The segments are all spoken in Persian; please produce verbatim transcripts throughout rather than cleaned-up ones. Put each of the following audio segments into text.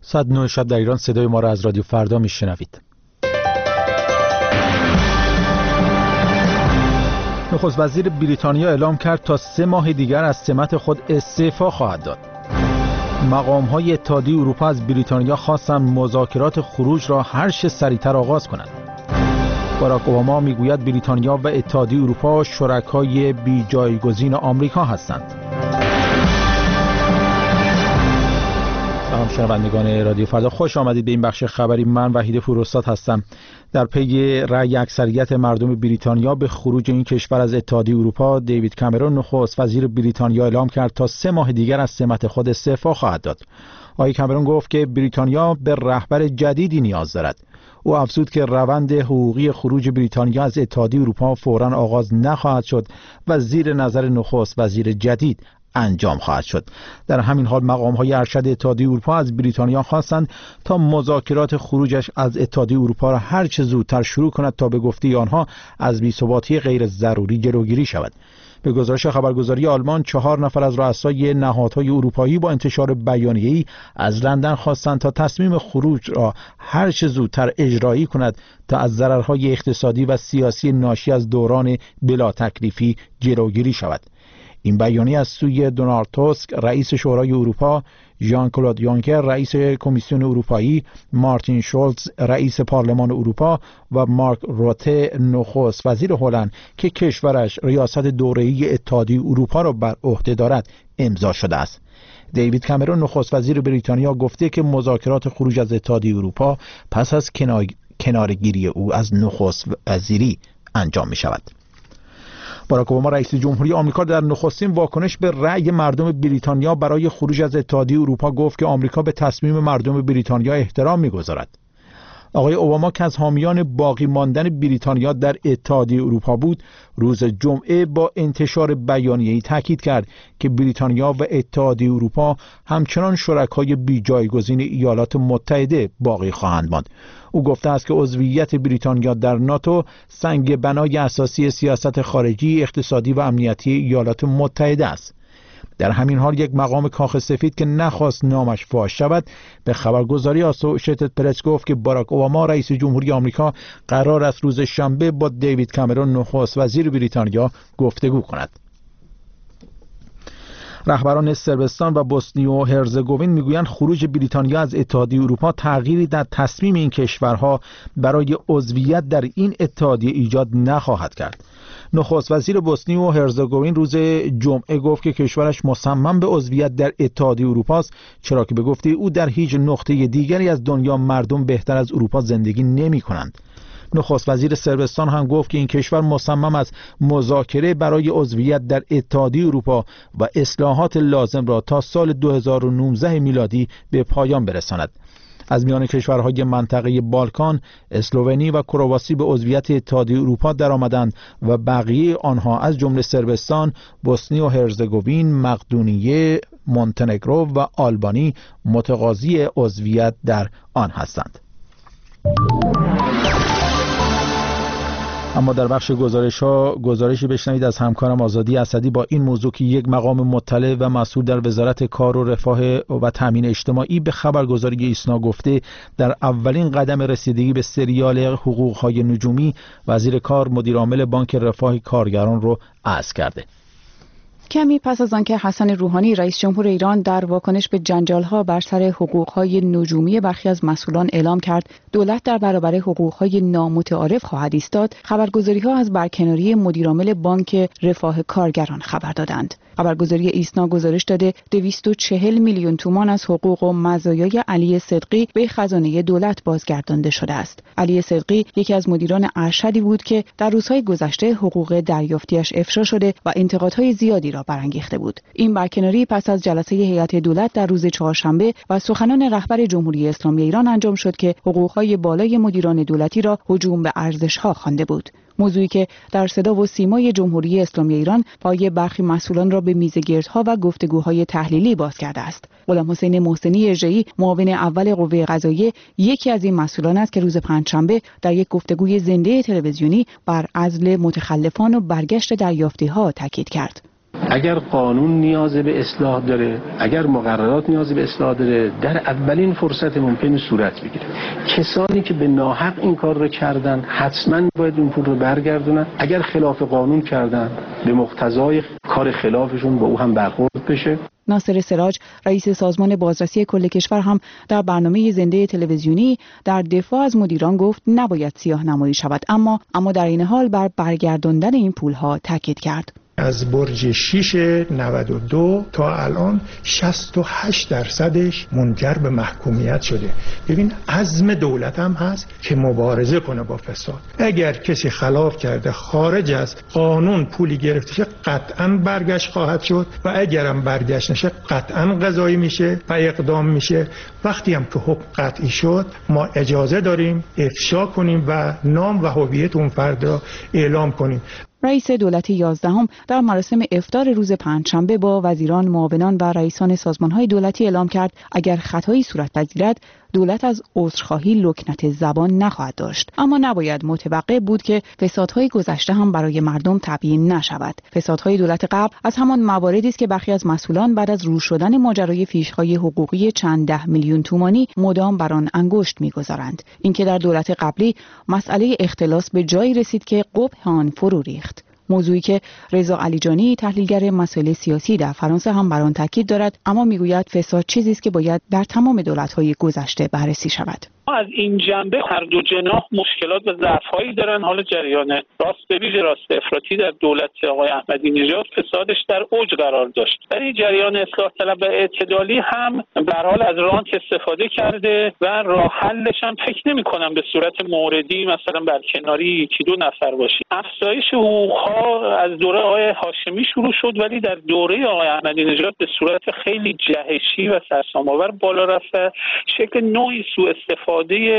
ساعت نه شب در ایران صدای ما را از رادیو فردا میشنوید. نخست وزیر بریتانیا اعلام کرد تا سه ماه دیگر از سمت خود استعفا خواهد داد. مقام‌های اتحادیه اروپا از بریتانیا خواستند مذاکرات خروج را هر چه سریعتر آغاز کنند. باراک اوباما میگوید بریتانیا و اتحادیه اروپا شرکای بی جایگزین آمریکا هستند. سلام شنوندگان رادیو فردا، خوش آمدید به این بخش خبری. من وحید فروستاد هستم. در پی رأی اکثریت مردم بریتانیا به خروج این کشور از اتحادیه اروپا، دیوید کامرون نخست وزیر بریتانیا اعلام کرد تا سه ماه دیگر از سمت خود استعفا خواهد داد. آقای کامرون گفت که بریتانیا به رهبر جدیدی نیاز دارد. او افزود که روند حقوقی خروج بریتانیا از اتحادیه اروپا فوراً آغاز نخواهد شد و زیر نظر نخست وزیر جدید انجام خواهد شد. در همین حال مقام‌های ارشد اتحادیه اروپا از بریتانیا خواستند تا مذاکرات خروجش از اتحادیه اروپا را هر چه زودتر شروع کند تا به گفته آنها از بی‌ثباتی غیر ضروری جلوگیری شود. به گزارش خبرگزاری آلمان، چهار نفر از رؤسای نهادهای اروپایی با انتشار بیانیه‌ای از لندن خواستند تا تصمیم خروج را هر چه زودتر اجرایی کند تا از ضررهای اقتصادی و سیاسی ناشی از دوران بلا تکلیفی جلوگیری شود. این بیانیه از سوی دونالد توسک رئیس شورای اروپا، ژان کلود یونکر رئیس کمیسیون اروپایی، مارتین شولز رئیس پارلمان اروپا و مارک روته نخست وزیر هلند که کشورش ریاست دوره‌ای اتحادیه اروپا را بر عهده دارد امضا شده است. دیوید کامرون نخست وزیر بریتانیا گفته که مذاکرات خروج از اتحادیه اروپا پس از کنارگیری او از نخست وزیری انجام می شود. باراک اوباما رئیس جمهوری آمریکا در نخستین واکنش به رأی مردم بریتانیا برای خروج از اتحادیه اروپا گفت که آمریکا به تصمیم مردم بریتانیا احترام می‌گذارد. آقای اوباما که از حامیان باقی ماندن بریتانیا در اتحادیه اروپا بود، روز جمعه با انتشار بیانیه‌ای تاکید کرد که بریتانیا و اتحادیه اروپا همچنان شرکای بی جایگزین ایالات متحده باقی خواهند ماند. او گفته است که عضویت بریتانیا در ناتو سنگ بنای اساسی سیاست خارجی، اقتصادی و امنیتی ایالات متحده است. در همین حال یک مقام کاخ سفید که نخواست نامش فاش شود به خبرگزاری آسوشیتد پرس گفت که باراک اوباما رئیس جمهوری آمریکا قرار است روز شنبه با دیوید کامرون نخست وزیر بریتانیا گفتگو کند. رهبران صربستان و بوسنی و هرزگوین میگویند خروج بریتانیا از اتحادیه اروپا تغییری در تصمیم این کشورها برای عضویت در این اتحادیه ایجاد نخواهد کرد. نخست وزیر بوسنی و هرزگوین روز جمعه گفت که کشورش مصمم به عضویت در اتحادیه اروپا است، چرا که به گفته او در هیچ نقطه دیگری از دنیا مردم بهتر از اروپا زندگی نمی کنند. نخست وزیر صربستان هم گفت که این کشور مصمم است مذاکره برای عضویت در اتحادیه اروپا و اصلاحات لازم را تا سال دو هزار و نوزده میلادی به پایان برساند. از میان کشورهای منطقه بالکان، اسلوونی و کرواسی به عضویت اتحادیه اروپا درآمدند و بقیه آنها از جمله صربستان، بوسنی و هرزگوین، مقدونیه، مونتنگرو و آلبانی متقاضی عضویت در آن هستند. اما در بخش گزارش ها گزارشی بشنوید از همکارم آزادی اسدی با این موضوع که یک مقام مطلع و مسئول در وزارت کار و رفاه و تامین اجتماعی به خبرگزاری ایسنا گفته در اولین قدم رسیدگی به سریال حقوق‌های نجومی، وزیر کار مدیر عامل بانک رفاه کارگران رو عزل کرده. کمی پس از آنکه حسن روحانی رئیس جمهور ایران در واکنش به جنجال‌ها بر سر حقوق‌های نجومی برخی از مسئولان اعلام کرد دولت در برابر حقوق‌های نامتعارف خواهد ایستاد، خبرگزاری‌ها از برکناری مدیرعامل بانک رفاه کارگران خبر دادند. خبرگزاری ایسنا گزارش داده دویست و چهل میلیون تومان از حقوق و مزایای علی صدقی به خزانه دولت بازگردانده شده است. علی صدقی یکی از مدیران ارشدی بود که در روزهای گذشته حقوق دریافتیش افشا شده و انتقادهای زیادی را برانگیخته بود. این برکناری پس از جلسه هیئت دولت در روز چهارشنبه و سخنان رهبر جمهوری اسلامی ایران انجام شد که حقوقهای بالای مدیران دولتی را هجوم به ارزش‌ها خوانده بود. موضوعی که در صدا و سیمای جمهوری اسلامی ایران پای برخی مسئولان را به میزگردها و گفتگوهای تحلیلی باز کرده است. غلام حسین محسنی ارجعی، معاون اول قوه قضاییه، یکی از این مسئولان است که روز پنجشنبه در یک گفتگوی زنده تلویزیونی بر عزل متخلفان و برگشت دریافتی‌ها تاکید کرد. اگر قانون نیاز به اصلاح داره، اگر مقررات نیاز به اصلاح داره، در اولین فرصت ممکن صورت بگیره. کسانی که به ناحق این کار رو کردن حتما باید اون پول رو برگردونن. اگر خلاف قانون کردن به مقتضای کار خلافشون با او هم برخورد بشه. ناصر سراج رئیس سازمان بازرسی کل کشور هم در برنامه زنده تلویزیونی در دفاع از مدیران گفت نباید سیاه‌نمایی شود، اما اما در این حال بر برگرداندن این پولها تاکید کرد. از برج شش نود و دو تا الان شصت و هشت درصدش منجر به محکومیت شده. ببین عزم دولت هم هست که مبارزه کنه با فساد. اگر کسی خلاف کرده خارج از قانون پولی گرفته شه قطعاً برگشت خواهد شد و اگرم برگشت نشه قطعاً قضایی میشه و اقدام میشه. وقتی هم که حکم قطعی شد ما اجازه داریم افشا کنیم و نام و هویت اون فرد را اعلام کنیم. رئیس دولت یازدهم در مراسم افطار روز پنجشنبه با وزیران، معاونان و رئیسان سازمان‌های دولتی اعلام کرد اگر خطایی صورت پذیرد دولت از عذرخواهی لکنت زبان نخواهد داشت، اما نباید متوقع بود که فسادهای گذشته هم برای مردم تبیین نشود. فسادهای دولت قبل از همان مواردی است که برخی از مسئولان بعد از رو شدن ماجرای فیش‌های حقوقی چند ده میلیون تومانی مدام بر آن انگشت می‌گذارند. اینکه در دولت قبلی مسئله اختلاس به جایی رسید که قبح آن فرو ریخت. موضوعی که رضا علیجانی تحلیلگر مسائل سیاسی در فرانسه هم بر آن تاکید دارد، اما میگوید فساد چیزی است که باید در تمام دولت‌های گذشته بررسی شود. از این جنبه هر دو جناح مشکلات و ضعف‌هایی دارن. حالا جریان راست به ویژه راست افراطی در دولت آقای احمدی نژاد فسادش در اوج قرار داشت. ولی جریان اصلاح طلب و اعتدالی هم به هر حال از رانت استفاده کرده و راه حلش هم فکر نمی‌کنم به صورت موردی مثلا برکناری یکی دو نفر باشه. افزایش حقوق‌ها از دوره آقای هاشمی شروع شد ولی در دوره آقای احمدی نژاد به صورت خیلی جهشی و سرسام‌آور بالا رفت. شکل نوعی سوء استفاده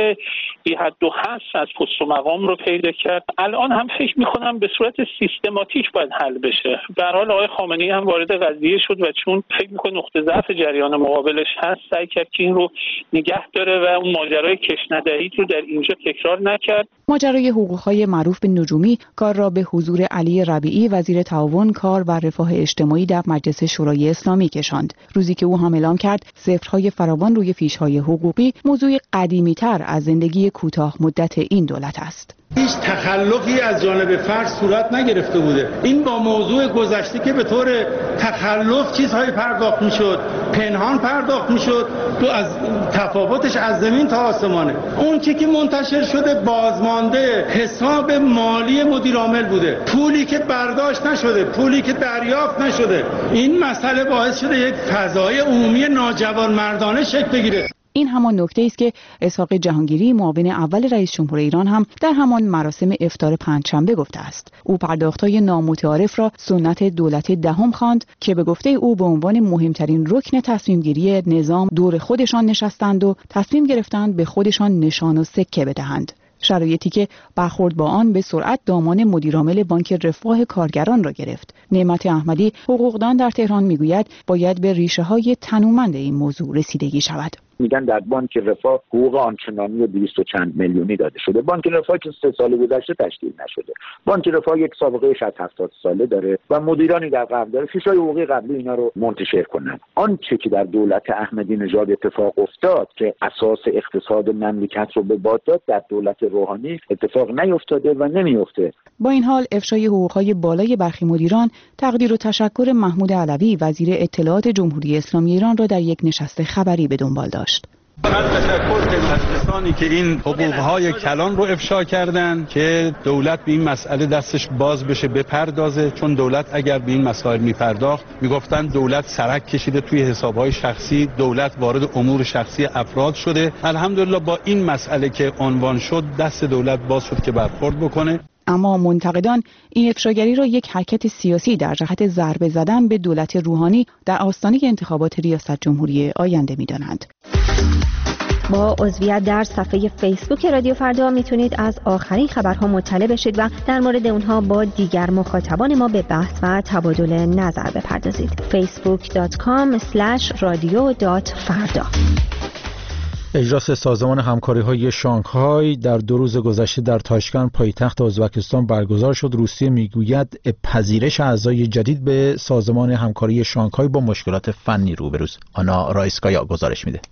بی حد و حصر از پست و مقام رو پیدا کرد. الان هم فکر می‌کنم به صورت سیستماتیک باید حل بشه. به هر حال آقای خامنه‌ای هم وارد قضیه شد و چون فکر می‌کنه نقطه ضعف جریان مقابلش هست سعی کرد که این رو نگه داره و اون ماجرای کشندهی رو در اینجا تکرار نکرد. ماجرای حقوق‌های معروف به نجومی کار را به حضور علی ربیعی وزیر تعاون، کار و رفاه اجتماعی در مجلس شورای اسلامی کشاند. روزی که او هم اعلام کرد صفرهای فراوان روی فیش‌های حقوقی موضوع قدیمی‌تر از زندگی کوتاه مدت این دولت است. هیچ تخلفی از جانب فرد صورت نگرفته بوده. این با موضوع گذشته که به طور تخلف چیزهای پرداخت میشد، پنهان پرداخت میشد، تو از تفاوتش از زمین تا آسمانه. اون چیزی که منتشر شده بازمانده حساب مالی مدیر عامل بوده، پولی که برداشت نشده، پولی که دریافت نشده. این مسئله باعث شده یک فضای عمومی ناجوانمردانه شکل بگیره. این همان نکته است که اسحاق جهانگیری معاون اول رئیس جمهور ایران هم در همان مراسم افطار پنجشنبه گفته است. او پرداخت‌های نامتعارف را سنت دولت دهم خواند که به گفته او به عنوان مهمترین رکن تصمیم‌گیری نظام دور خودشان نشستند و تصمیم گرفتند به خودشان نشان و سکه بدهند. شرایطی که برخورد با آن به سرعت دامان مدیرعامل بانک رفاه کارگران را گرفت. نعمت احمدی حقوقدان در تهران میگوید باید به ریشه‌های تنومند این موضوع رسیدگی شود. میگن در بانک رفاه حقوق آنچنانی و دویست و چند میلیونی داده شده. بانک رفاه که سه سال گذشته تشکیل نشده. بانک رفاه یک سابقه شصت هفتاد ساله داره و مدیرانی در قبل داره فیشای حقوقی قبلی اینا رو منتشر کنن. آنچه که در دولت احمدی نژاد اتفاق افتاد که اساس اقتصاد مملکت رو به باد داد در دولت روحانی اتفاق نیفتاده و نمیفته. با این حال افشای حقوق‌های بالای برخی مدیران تقدیر و تشکر محمود علوی وزیر اطلاعات جمهوری اسلامی ایران را در یک نشست خبری به دنبال داشت. فقط تشکر کنیم از کسانی که این حقوق‌های کلان رو افشا کردن که دولت به این مسئله دستش باز بشه بپردازه، چون دولت اگر به این مسائل میپرداخت میگفتن دولت سرک کشیده توی حساب‌های شخصی، دولت وارد امور شخصی افراد شده. الحمدلله با این مسئله که عنوان شد دست دولت باز شد که برخورد بکنه. اما منتقدان این افشاگری را یک حرکت سیاسی در جهت ضربه زدن به دولت روحانی در آستانه انتخابات ریاست جمهوری آینده می‌دانند. با عضویت در صفحه فیسبوک رادیو فردا میتونید از آخرین خبرها مطلع بشید و در مورد اونها با دیگر مخاطبان ما به بحث و تبادل نظر بپردازید. فیسبوک دات کام اسلش رادیو دات فردا. اجلاس سازمان همکاری‌های شانگهای در دو روز گذشته در تاشکند پایتخت ازبکستان برگزار شد. روسیه میگوید پذیرش اعضای جدید به سازمان همکاری شانگهای با مشکلات فنی روبروست. آنا رایسکایا گزارش میده.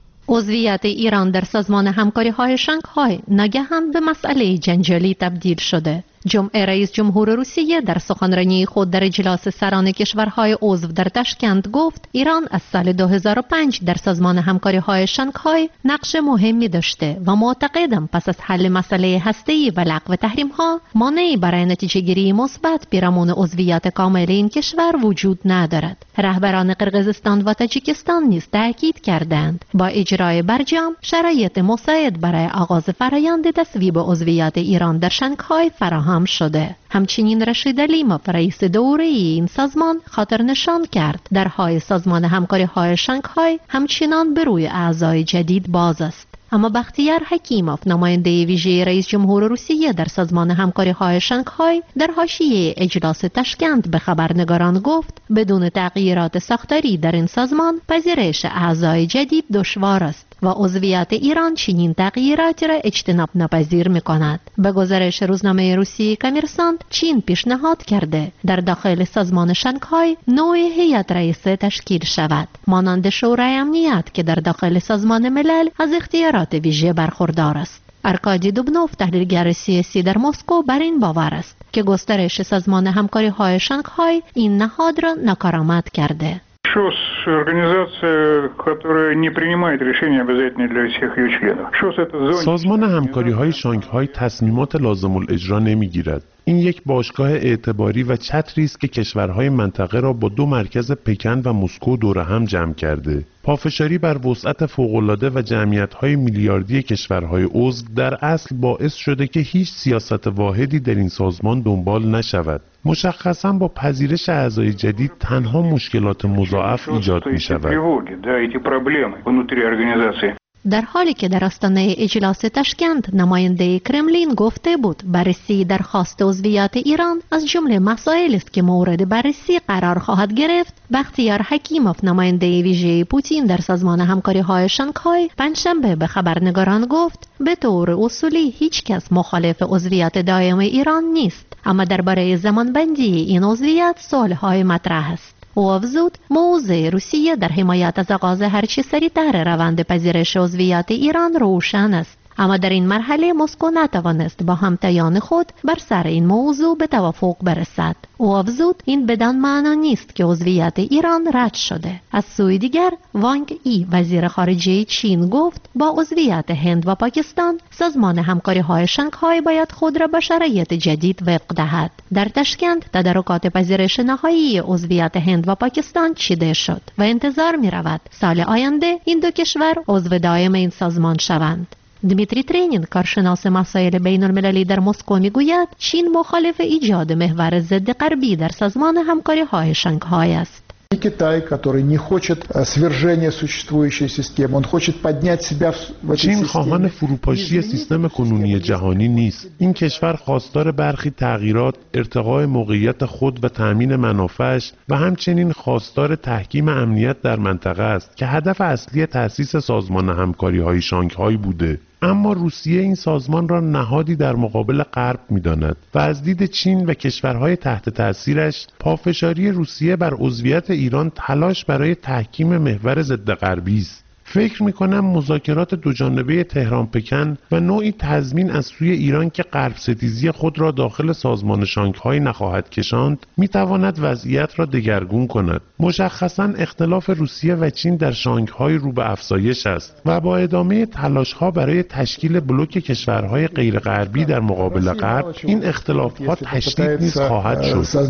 عضویت ایران در سازمان همکاری‌های شانگهای ناگهان به مسئله جنجالی تبدیل شده. جمعه رئیس جمهور روسیه در سخنرانی خود در اجلاس سران کشورهای عضو در تاشکند گفت ایران از سال دو هزار و پنج در سازمان همکاری‌های شانگهای نقش مهمی داشته و معتقدم پس از حل مسئله هسته‌ای و لغو تحریم‌ها مانعی برای نتیجه‌گیری مثبت پیرامون عضویت کامل این کشور وجود ندارد. رهبران قرقیزستان و تاجیکستان نیز تاکید کردند با اجرای برجام شرایط مساعد برای آغاز فرآیند تصویب عضویت ایران در شانگهای فراهم شده. همچنین رشید علیموف رئیس دوره این سازمان خاطر نشان کرد درهای سازمان همکاری‌های شانگهای همچنان به روی اعضای جدید باز است. اما بختیار حکیموف نماینده ویژه رئیس جمهور روسیه در سازمان همکاری‌های شانگهای در حاشیه اجلاس تاشکند به خبرنگاران گفت بدون تغییرات ساختاری در این سازمان پذیرش اعضای جدید دشوار است و عضویت ایران چنین تغییراتی را اجتناب ناپذیر می‌کند. به گزارش روزنامه روسیه کامرسانت چین پیشنهاد کرده در داخل سازمان شانگهای نوع هیئت رئیسه تشکیل شود مانند شورای امنیت که در داخل سازمان ملل از اختیارات ویژه برخوردار است. ارکادی دوبنوف تحلیلگر سیاسی در مسکو بر این باور است که گسترش سازمان همکاری‌های شانگهای این نهاد را ناکارآمد کرده. ШОС – организация, которая не принимает решения обязательно для всех ее членов. ШОС – это зона... سازمان همکاری‌های شانگهای تصمیمات لازم الاجرا نمی‌گیرد. این یک باشگاه اعتباری و چتری است که کشورهای منطقه را با دو مرکز پکن و مسکو دور هم جمع کرده. پافشاری بر وسعت فوق‌العاده و جمعیت‌های میلیاردی کشورهای عضو در اصل باعث شده که هیچ سیاست واحدی در این سازمان دنبال نشود. مشخصاً با پذیرش اعضای جدید تنها مشکلات مضاعف ایجاد می‌شود. در حالی که در آستانه اجلاس تاشکند نماینده کرملین گفته بود بررسی درخواست عضویت ایران از جمله مسائلی است که مورد بررسی قرار خواهد گرفت، بختیار حکیموف نماینده ویژه پوتین در سازمان همکاری‌های شانگهای پنجشنبه به خبرنگاران گفت به طور اصولی هیچ کس مخالف عضویت دائم ایران نیست، اما درباره زمانبندی این عضویت سوال‌های مطرح است. او افزود موضع روسیه در حمایت از آغاز هرچه سریعتر روند پذیرش عضویت ایران روشن است، اما در این مرحله مسکو نتوانست با همتایان خود بر سر این موضوع به توافق برسد. او افزود این بدان معنا نیست که عضویت ایران رد شده. از سوی دیگر وانگ ای وزیر خارجه چین گفت با عضویت هند و پاکستان سازمان همکاری‌های شانگهای باید خود را به شرایط جدید وفق دهد. در تاشکند تدارکات پذیرش نهایی عضویت هند و پاکستان چیده شد و انتظار می رود سال آینده این دو کشور عضو دائم این سازمان شوند. دمیتری ترینین کارشناس مسائل بین المللی در مسکو میگوید چین مخالف ایجاد محور ضد غربی در سازمان همکاری‌های شانگهای است. Китай, который не хочет свержения существующей системы, он хочет поднять себя в этой چین системе. خواهان فروپاشی سیستم کنونی جهانی نیست. این کشور خواستار برخی تغییرات، ارتقاء موقعیت خود و تأمین منافعش و همچنین خواستار تحکیم امنیت در منطقه است که هدف اصلی تأسیس سازمان همکاری‌های شانگهای بوده. اما روسیه این سازمان را نهادی در مقابل غرب می‌داند و از دید چین و کشورهای تحت تأثیرش پافشاری روسیه بر عضویت ایران تلاش برای تحکیم محور ضد غربی است. فکر می‌کنم مذاکرات دوجانبه تهران پکن و نوعی تضمین از سوی ایران که غرب ستیزی خود را داخل سازمان شانگهای نخواهد کشاند می‌تواند وضعیت را دگرگون کند. مشخصاً اختلاف روسیه و چین در شانگهای رو به افزایش است و با ادامه تلاش‌ها برای تشکیل بلوک کشورهای غیر غربی در مقابل غرب این اختلافات تشدید نیز خواهد شد.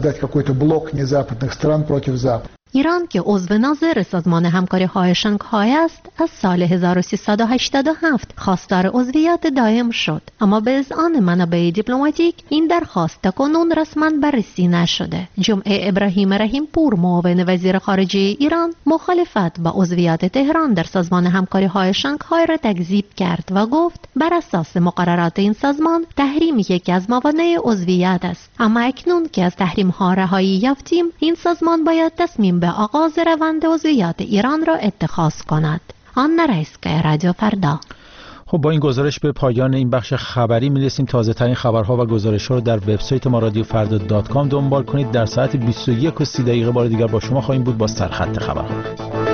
ایران که عضو ناظر سازمان همکاری‌های شانگهای است از سال هزار و سیصد و هشتاد و هفت خواستار عضویت دائم شد، اما به اذعان منابع دیپلماتیک این درخواست تاکنون رسما بررسی نشده. جمعه ابراهیم رحیم پور معاون وزیر خارجه ایران مخالفت با عضویت تهران در سازمان همکاری‌های شانگهای را تکذیب کرد و گفت بر اساس مقررات این سازمان تحریم یکی از موانع عضویت است، اما اکنون که از تحریم‌ها رهایی یافتیم این سازمان باید تصمیم به آغاز روند عضویت ایران را اتخاذ کند. آن رئیسگاه رادیو فردا. خب با این گزارش به پایان این بخش خبری می‌رسیم. تازه ترین خبرها و گزارش‌ها رو در وبسایت ما رادیو فردا دات کام دنبال کنید. در ساعت بیست و یک و سی دقیقه بار دیگر با شما خواهیم بود با سرخط خبرها.